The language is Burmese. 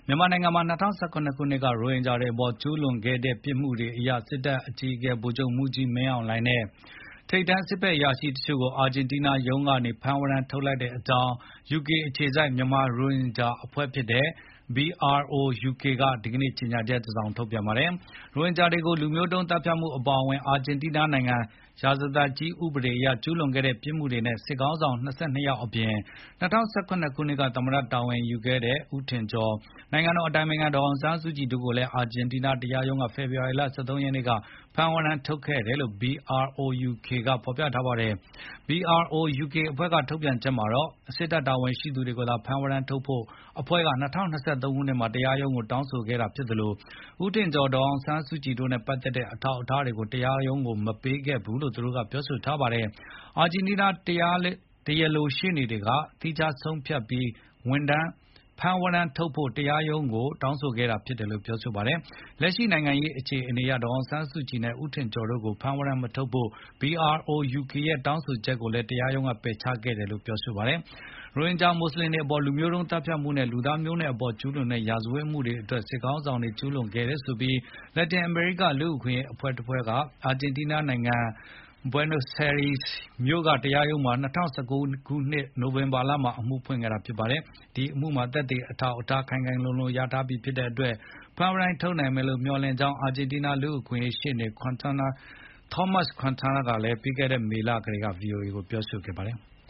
မြန်မာနိုင်ငံမှာ2019ခုနှစ်ကရိုဟင်ဂျာတွေအပေါ်ကျူးလွန်ခဲ့တဲ့ပြစ်မှုတွေအရစစ်တပ်အကြီးအကဲဗိုလ်ချုပ်မှူးကြီးမင်းအောင်လှိုင်နဲ့ထိပ်တန်းစစ်ဘက်အရာရှိတချို့ကိုအာဂျင်တီးနားရုံးကနေဖမ်းဝရမ်းထုတ်လိုက်တဲ့အကြောင်း UK အခြေစိုက်မြန်မာရိုဟင်ဂျာအဖွဲ့ဖြစ်တဲ့ BROUK ကဒီကနေ့ကြေညာချက်ထုတ်ပြန်ပါတယ်။ ရိုဟင်ဂျာတွေကိုလူမျိုးတုံးသတ်ဖြတ်မှုအပါအဝင်အာဂျင်တီးနားနိုင်ငံရာဇသတ်ကြီးဥပဒေအရကျူးလွန်ခဲ့တဲ့ပြစ်မှုတွေနဲ့စစ်ခေါင်းဆောင်22ယောက်အပြင်2017ခုနှစ်ကသမ္မတတာဝန်ယူခဲ့တဲ့ဦးထင်ကျော်၊ နိုင်ငံတော်အတိုင်ပင်ခံဒေါ်အောင်ဆန်းစုကြည်တို့ကိုလည်းအာဂျင်တီးနားတရားရုံးကဖေဖော်ဝါရီလ13ရက်နေ့ကဖမ်းဝရမ်းထုတ်ခဲ့တယ်လို့ BROUK ကဖော်ပြထားပါတယ်။ BROUK အဖွဲ့ကထုတ်ပြန်ချက်မှာတော့စစ်တပ်တာဝန်ရှိသူတွေကိုသာဖမ်းဝရမ်းထုတ်ဖို့အဖွဲ့က2023ခုနှစ်မှာတရားရုံးကိုတောင်းဆိုခဲ့တာဖြစ်သလိုဦးထင်ကျော်၊ ဒေါ်အောင်ဆန်းစုကြည်တို့နဲ့ပတ်သက်တဲ့အထောက်အထားတွေကိုတရားရုံးကိုမပေးခဲ့ဘူးလို့သူတို့ကပြောဆိုထားပါတယ်။ အာဂျင်တီးနားတရားလိုရှေ့နေတွေက သီးခြားဆုံးဖြတ်ပြီးဖမ်းဝရမ်းထုတ်ဖို့တရားရုံးကိုတောင်းဆိုခဲ့တာဖြစ်တယ်လို့ပြောပါတယ်။ လက်ရှိနိုင်ငံရေးအခြေအနေအရဒေါ်အောင်ဆန်းစုကြည်နဲ့ဦးထင်ကျော်တို့ကိုဖမ်းဝရမ်းမထုတ်ဖို့ BROUK ရဲ့တောင်းဆိုချက်ကိုလည်းတရားရုံးကပယ်ချခဲ့တယ်လို့ပြောပါတယ်။ ရိုဟင်ဂျာမွတ်ဆလင်တွေအပေါ်လူမျိုးတုံးသတ်ဖြတ်မှုနဲ့လူသားမျိုးနွယ်အပေါ်ကျူးလွန်တဲ့ရာဇဝတ်မှုတွေအတွက်စစ်ခေါင်းဆောင်တွေကျူးလွန်ခဲ့တယ်ဆိုပြီးလက်တင်အမေရိကလူ့အခွင့်အရေးအဖွဲ့တဖွဲ့ကအာဂျင်တီးနားနိုင်ငံ Buenos Aires မြို့ကတရားရုံးမှာ2019ခုနှစ်နိုဝင်ဘာလမှာအမှုဖွင့်ခဲ့တာဖြစ်ပါတယ်။ ဒီအမှုမှာသက်သေအထောက်အထားခိုင်ခိုင်လုံလုံရထားပြီးဖြစ်တဲ့အတွက်ဖမ်းဝရမ်းထုတ်နိုင်မယ်လို့မျှော်လင့်ကြောင်းအာဂျင်တီးနားလူ့အခွင့်အရေးရှေ့နေThomas Quintina ကလည်းပြီးခဲ့တဲ့မေလကတည်းက VOA ကိုပြောဆိုခဲ့ပါတယ်။